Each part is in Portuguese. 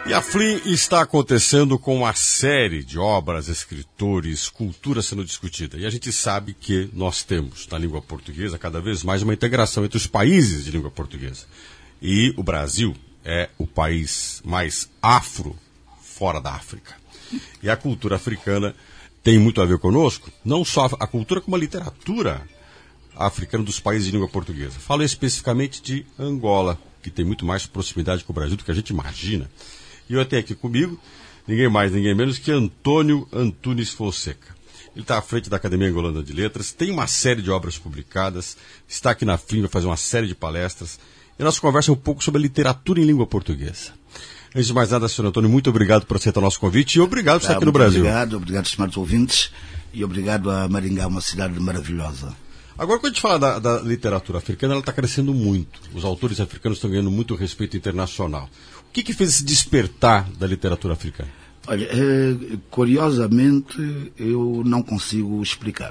E a FLIM está acontecendo com uma série de obras, escritores, cultura sendo discutida. E a gente sabe que nós temos, na língua portuguesa, cada vez mais uma integração entre os países de língua portuguesa. E o Brasil é o país mais afro fora da África. E a cultura africana tem muito a ver conosco, não só a cultura como a literatura africana dos países de língua portuguesa. Falo especificamente de Angola, que tem muito mais proximidade com o Brasil do que a gente imagina. E eu tenho aqui comigo, ninguém mais, ninguém menos que Antônio Antunes Fonseca. Ele está à frente da Academia Angolana de Letras, tem uma série de obras publicadas, está aqui na FLIM, vai fazer uma série de palestras. E a nossa conversa é um pouco sobre a literatura em língua portuguesa. Antes de mais nada, senhor Antônio, muito obrigado por aceitar o nosso convite e obrigado por estar aqui no Brasil. Obrigado, estimados ouvintes, e obrigado a Maringá, uma cidade maravilhosa. Agora, quando a gente fala da literatura africana, ela está crescendo muito. Os autores africanos estão ganhando muito respeito internacional. O que fez esse despertar da literatura africana? Olha, curiosamente, eu não consigo explicar.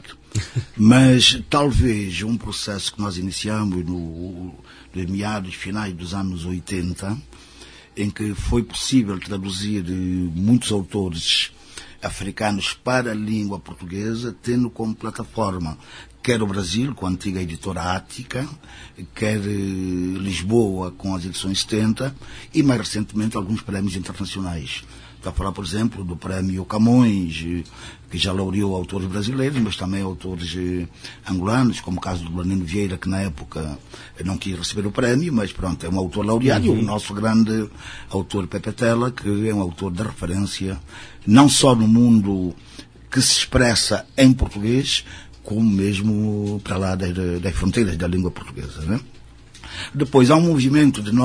Mas talvez um processo que nós iniciamos no meados finais dos anos 80, em que foi possível traduzir muitos autores africanos para a língua portuguesa, tendo como plataforma quer o Brasil, com a antiga editora Ática, quer Lisboa, com as edições 70, e mais recentemente alguns prémios internacionais. Está a falar, por exemplo, do prémio Camões, que já laureou autores brasileiros, mas também autores angolanos, como o caso do Blanino Vieira, que na época não quis receber o prémio, mas pronto, é um autor laureado, e o nosso grande autor Pepe Tela, que é um autor de referência, não só no mundo que se expressa em português, como mesmo para lá das fronteiras da língua portuguesa, né? Depois há um movimento de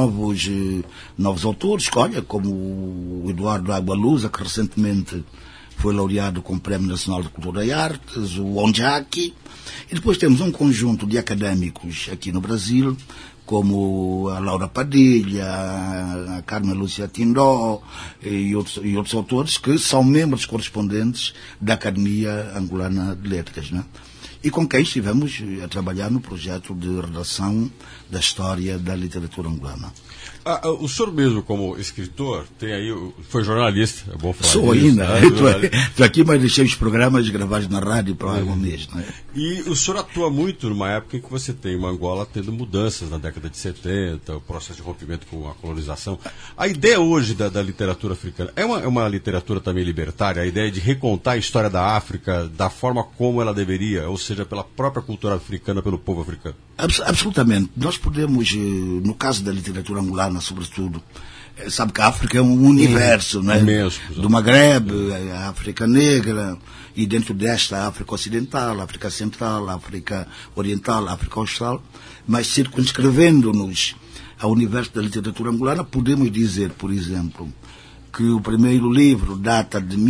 novos autores, olha, como o Eduardo Agualusa, que recentemente foi laureado com o Prémio Nacional de Cultura e Artes, o Onjaki, e depois temos um conjunto de académicos aqui no Brasil, como a Laura Padilha, a Carmen Lúcia Tindó e outros autores que são membros correspondentes da Academia Angolana de Letras, né? E com quem estivemos a trabalhar no projeto de redação da história da literatura angolana. O senhor mesmo, como escritor, tem aí, foi jornalista, é bom falar Sou disso, ainda, né? Estou aqui, mas deixei os programas gravados na rádio para um mês, né? E o senhor atua muito numa época em que você tem uma Angola tendo mudanças na década de 70, o processo de rompimento com a colonização. A ideia hoje da literatura africana é uma literatura também libertária, a ideia de recontar a história da África da forma como ela deveria, ou seja, pela própria cultura africana, pelo povo africano? Absolutamente. Nós podemos, no caso da literatura angolana, sobretudo, sabe que a África é um universo, né? Imenso, do Magrebe, a África Negra, e dentro desta a África Ocidental, a África Central, a África Oriental, a África Austral, mas circunscrevendo-nos ao universo da literatura angolana, podemos dizer, por exemplo, que o primeiro livro data de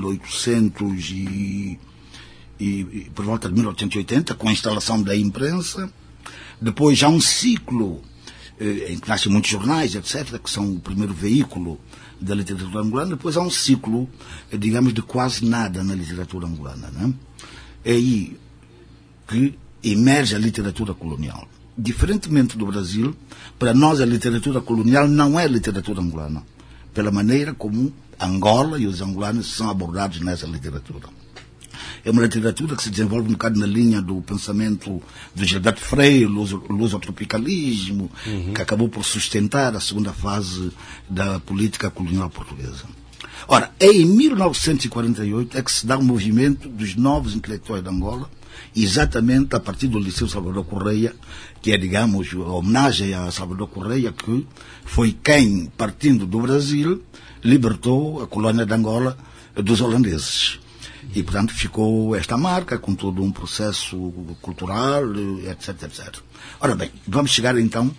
1800 e por volta de 1880, com a instalação da imprensa. Depois há um ciclo em que nascem muitos jornais, etc., que são o primeiro veículo da literatura angolana. Depois há um ciclo, digamos, de quase nada na literatura angolana, né? É aí que emerge a literatura colonial. Diferentemente do Brasil, para nós a literatura colonial não é literatura angolana, pela maneira como Angola e os angolanos são abordados nessa literatura. É uma literatura que se desenvolve um bocado na linha do pensamento do Gilberto Freire, lusotropicalismo, que acabou por sustentar a segunda fase da política colonial portuguesa. Ora, é em 1948 é que se dá um movimento dos novos intelectuais de Angola, exatamente a partir do Liceu Salvador Correia, que é, digamos, a homenagem a Salvador Correia, que foi quem, partindo do Brasil, libertou a colónia de Angola dos holandeses. E, portanto, ficou esta marca, com todo um processo cultural, etc, etc. Ora bem, vamos chegar então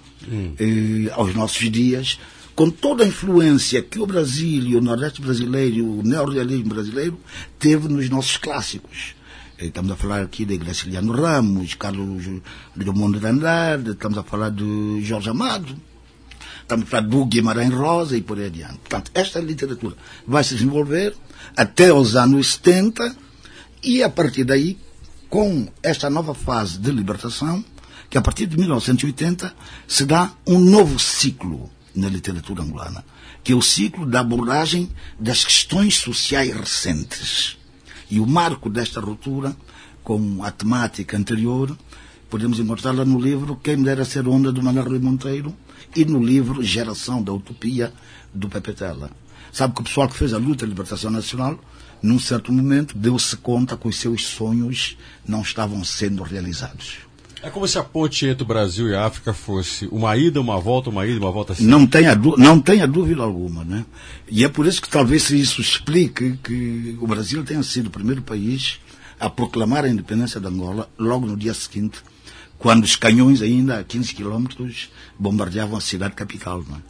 aos nossos dias, com toda a influência que o Brasil e o Nordeste brasileiro, o neorrealismo brasileiro, teve nos nossos clássicos. Estamos a falar aqui de Graciliano Ramos, Carlos Drummond de Andrade, estamos a falar de Jorge Amado, estamos a falar do Guimarães Rosa e por aí adiante. Portanto, esta literatura vai se desenvolver até os anos 70 e, a partir daí, com esta nova fase de libertação, que a partir de 1980 se dá um novo ciclo na literatura angolana, que é o ciclo da abordagem das questões sociais recentes. E o marco desta ruptura com a temática anterior podemos encontrá-la no livro Quem Me Dera Ser Onda, do Manuel Rui Monteiro, e no livro Geração da Utopia, do Pepe Tela. Sabe que o pessoal que fez a luta de libertação nacional, num certo momento, deu-se conta que os seus sonhos não estavam sendo realizados. É como se a ponte entre o Brasil e a África fosse uma ida, uma volta assim. Não tenha dúvida alguma, né? E é por isso que talvez isso explique que o Brasil tenha sido o primeiro país a proclamar a independência de Angola logo no dia seguinte, quando os canhões ainda a 15 quilômetros bombardeavam a cidade capital, né?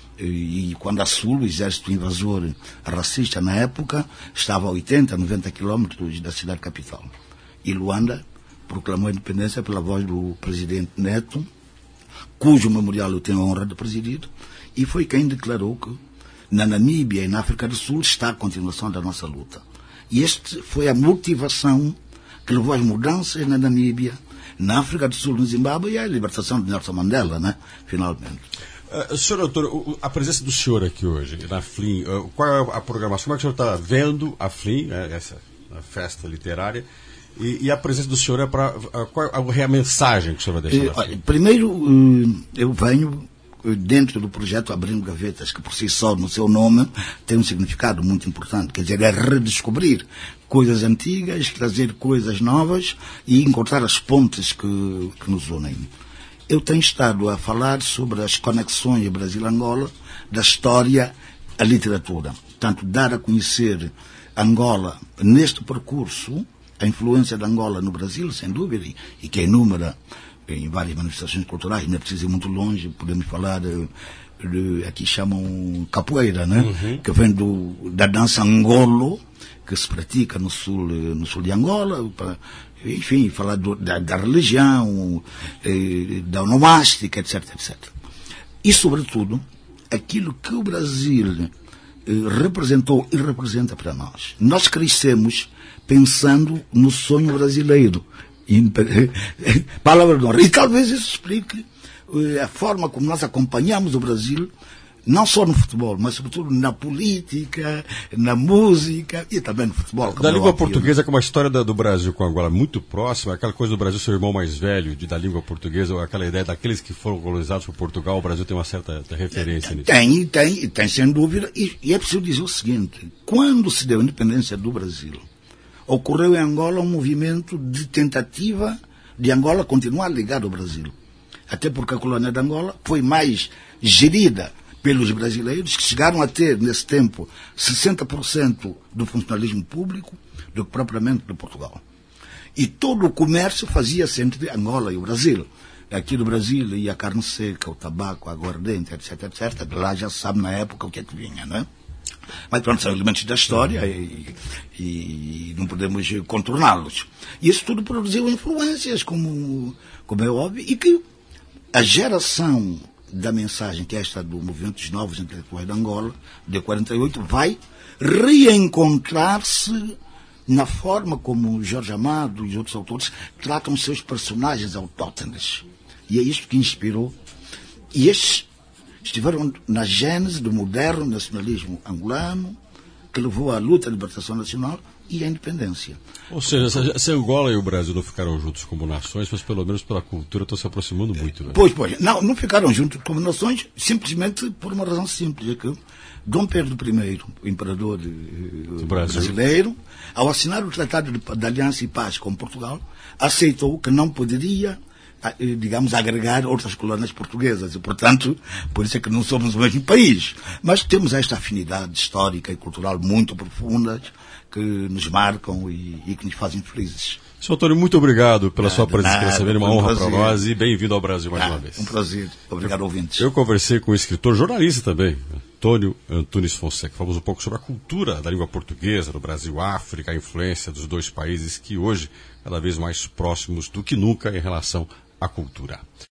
E quando a Sul, o exército invasor racista na época, estava a 80, 90 quilômetros da cidade capital. E Luanda proclamou a independência pela voz do presidente Neto, cujo memorial eu tenho a honra de presidir, e foi quem declarou que na Namíbia e na África do Sul está a continuação da nossa luta. E esta foi a motivação que levou às mudanças na Namíbia, na África do Sul, no Zimbábue, e à libertação de Nelson Mandela, né? Finalmente. Senhor Antônio, a presença do senhor aqui hoje, na FLIM, qual é a programação? Como é que o senhor está vendo a FLIM, essa festa literária, e a presença do senhor qual é a mensagem que o senhor vai deixar? Primeiro, eu venho dentro do projeto Abrindo Gavetas, que por si só, no seu nome, tem um significado muito importante, quer dizer, é redescobrir coisas antigas, trazer coisas novas e encontrar as pontes que nos unem. Eu tenho estado a falar sobre as conexões Brasil-Angola, da história à literatura. Portanto, dar a conhecer Angola neste percurso, a influência de Angola no Brasil, sem dúvida, e que é inúmera em várias manifestações culturais, não é preciso ir muito longe, podemos falar aqui chamam capoeira, né? Uhum. Que vem da dança angolo, que se pratica no sul de Angola, enfim, falar da religião, da onomástica, etc, etc. E, sobretudo, aquilo que o Brasil representou e representa para nós. Nós crescemos pensando no sonho brasileiro. Palavra de honra. E talvez isso explique a forma como nós acompanhamos o Brasil, não só no futebol, mas sobretudo na política, na música e também no futebol. Da língua portuguesa, como a história do Brasil com Angola muito próxima, aquela coisa do Brasil ser o irmão mais velho da língua portuguesa, ou aquela ideia daqueles que foram colonizados por Portugal, o Brasil tem uma certa referência nisso. Tem sem dúvida, e é preciso dizer o seguinte: quando se deu a independência do Brasil, ocorreu em Angola um movimento de tentativa de Angola continuar ligado ao Brasil. Até porque a colônia de Angola foi mais gerida pelos brasileiros, que chegaram a ter, nesse tempo, 60% do funcionalismo público do que propriamente de Portugal. E todo o comércio fazia-se entre Angola e o Brasil. Aqui do Brasil ia a carne seca, o tabaco, a aguardente, etc, etc. De lá já se sabe na época o que é que vinha, né? Mas pronto, são elementos da história e não podemos contorná-los. E isso tudo produziu influências, como é óbvio, e que a geração da mensagem, que é esta do Movimento dos Novos Intelectuais de Angola, de 48, vai reencontrar-se na forma como Jorge Amado e outros autores tratam seus personagens autóctones. E é isto que inspirou. E estes estiveram na gênese do moderno nacionalismo angolano, que levou à luta à libertação nacional e à independência. Ou seja, se Angola e o Brasil não ficaram juntos como nações, mas pelo menos pela cultura estão se aproximando muito, né? Pois, não ficaram juntos como nações, simplesmente por uma razão simples, é que Dom Pedro I, o imperador brasileiro, ao assinar o Tratado de Aliança e Paz com Portugal, aceitou que não poderia, digamos, agregar outras colônias portuguesas. E, portanto, por isso é que não somos o mesmo país. Mas temos esta afinidade histórica e cultural muito profunda que nos marcam e que nos fazem felizes. Sr. Antônio, muito obrigado pela sua presença aqui nessa vez, uma honra para nós, e bem-vindo ao Brasil mais uma vez. Um prazer. Obrigado, ouvintes. Eu conversei com o escritor, jornalista também, Antônio Antunes Fonseca. Falamos um pouco sobre a cultura da língua portuguesa no Brasil, África, a influência dos dois países que hoje, cada vez mais próximos do que nunca em relação à cultura.